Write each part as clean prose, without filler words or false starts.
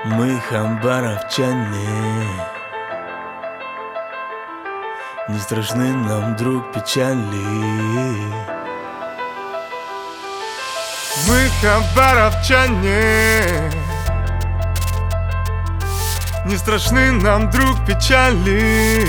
Мы хабаровчане, не страшны нам, друг, печали. Мы хабаровчане, не страшны нам, друг, печали.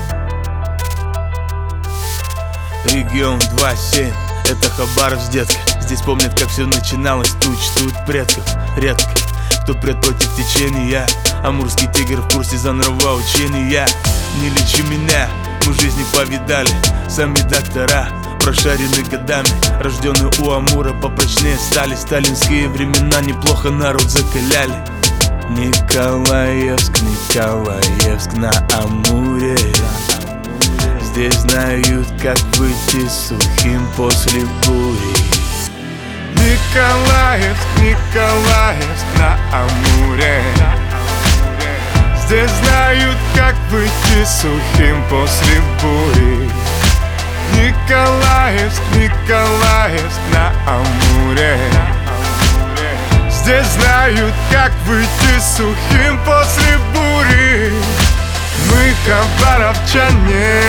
Регион 2-7, это Хабаровск, детка. Здесь помнят, как все начиналось, тут чтут предков. Редко кто прет против течения. Амурский тигр в курсе за нравоучения. Не лечи меня, мы жизни повидали. Сами доктора, прошарены годами, рожденные у Амура, попрочнее стали. Сталинские времена неплохо народ закаляли. Николаевск, Николаевск на Амуре. Здесь знают, как выйти сухим после бури. Николаевск, Николаевск на Амуре. Здесь знают, как выйти сухим после бури. Николаевск, Николаевск на Амуре. Здесь знают, как выйти сухим после бури. Мы хабаровчане,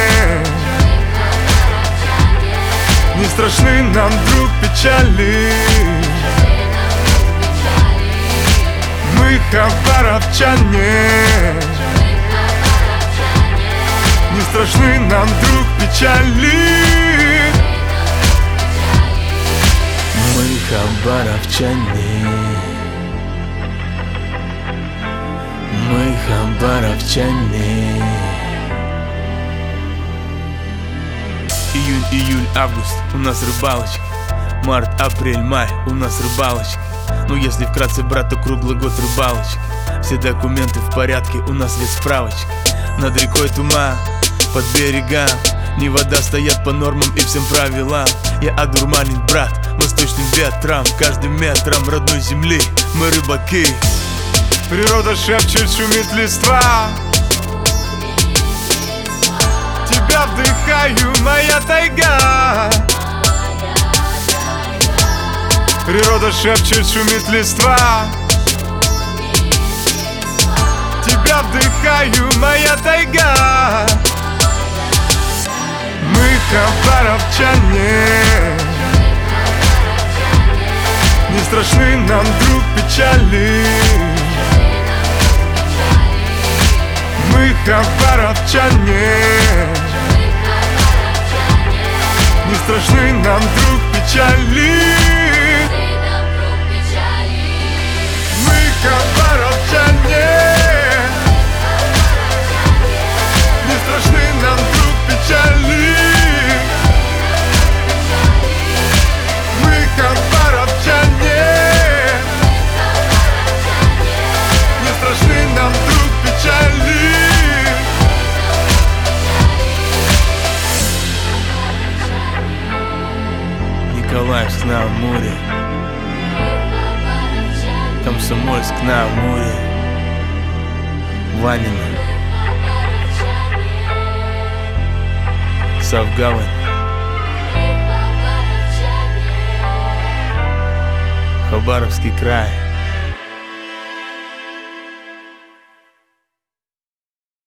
не страшны нам, друг, печали. Мы хабаровчане, не страшны нам, друг, печали. Мы хабаровчане, мы хабаровчане. Июнь, июль, август, у нас рыбалочка. Март, апрель, май, у нас рыбалочка. Ну если вкратце, брат, то круглый год рыбалочка. Все документы в порядке, у нас есть справочка. Над рекой туман, под берегам. Не вода, стоят по нормам и всем правилам. Я одурманен, брат, восточным ветром. Каждым метром родной земли мы рыбаки. Природа шепчет, шумит листва. Тебя вдыхаю, моя тайга. Природа шепчет, шумит листва. Тебя вдыхаю, моя тайга. Мы хабаровчане, не страшны нам, друг, печали. Мы хабаровчане, не страшны нам, друг, печали. Мы хабаровчане, не страшны нам, друг, печали. Мы хабаровчане, не страшны нам, друг, печали. Николаевск на Амуре, Комсомольск на Амуре, Ванино, Савгавань, Хабаровский край.